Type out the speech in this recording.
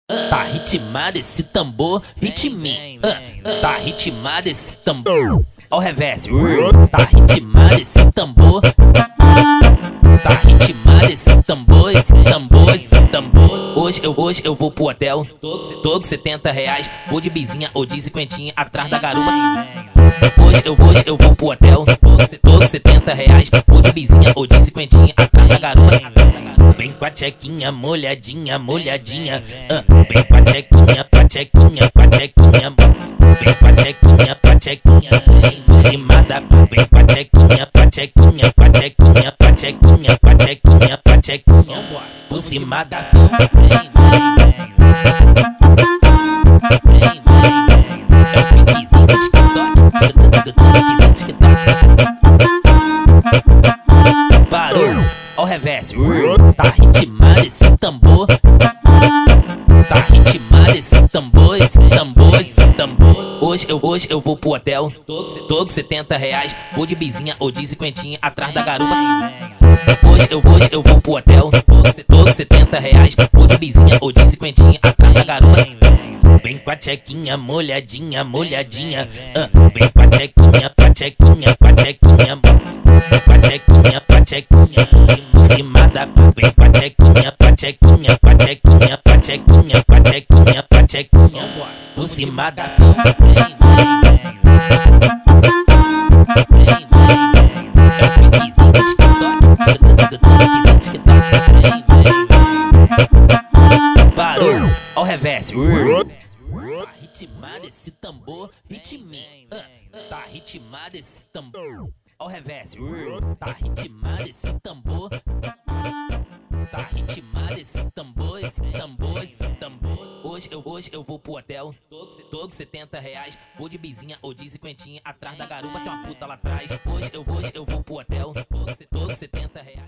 Tá ritmado esse tambor, ritme. Tá ritmado esse tambor. Ó o reverse. Tá ritmado esse tambor. Tá ritmado esse tambor, esse tambor, esse tambor. Hoje eu vou pro hotel, tô com 70 reais. Vou de bizinha ou de cinquentinha atrás da garupa. Hoje eu vou pro hotel, tô com 70 reais. Vou de bizinha ou de cinquentinha atrás da garupa. Vem com a tchequinha molhadinha, molhadinha. Vem com a tchequinha, com a tchequinha, com a tchequinha. Vem com a tchequinha, com a tchequinha. Por cima da. Vem com a tchequinha, com a tchequinha, com a tchequinha, com a tchequinha, com a tchequinha, com a tchequinha. Por cima da. É o piquezinho do TikTok. Piquezinho do TikTok. Parou. Ó o reverse. Tá ritmado esse tambor. Tá ritmado esse tambor, esse tambor, esse tambor. Hoje eu vou pro hotel, tô com 70 reais. Vou de bizinha ou de cinquentinha atrás da garupa. Hoje eu vou pro hotel, tô com 70 reais. Vou de bizinha ou de cinquentinha atrás da garupa. Vem com a tchequinha molhadinha, molhadinha. Vem com a tchequinha, com a tchequinha, com a tchequinha. Com a tchequinha, com a tchequinha. Por cima da. Vem com a tchequinha, com a tchequinha, com a tchequinha, com a tchequinha, com a tchequinha, com a tchequinha. Por cima da. É o piquezinho do TikTok. Piquezinho do TikTok. Parou. Ó o reverse. Tá ritmado esse tambor, ritme. Tá ritmado esse tambor. Ó o reverse. Tá ritmado esse tambor. Tá ritmado esse tambor, esse tambor, esse tambor. Hoje eu vou pro hotel, tô com 70 reais. Vou de bizinha ou de cinquentinha atrás da garupa, tem uma puta lá atrás. Hoje eu vou pro hotel, tô com 70 reais.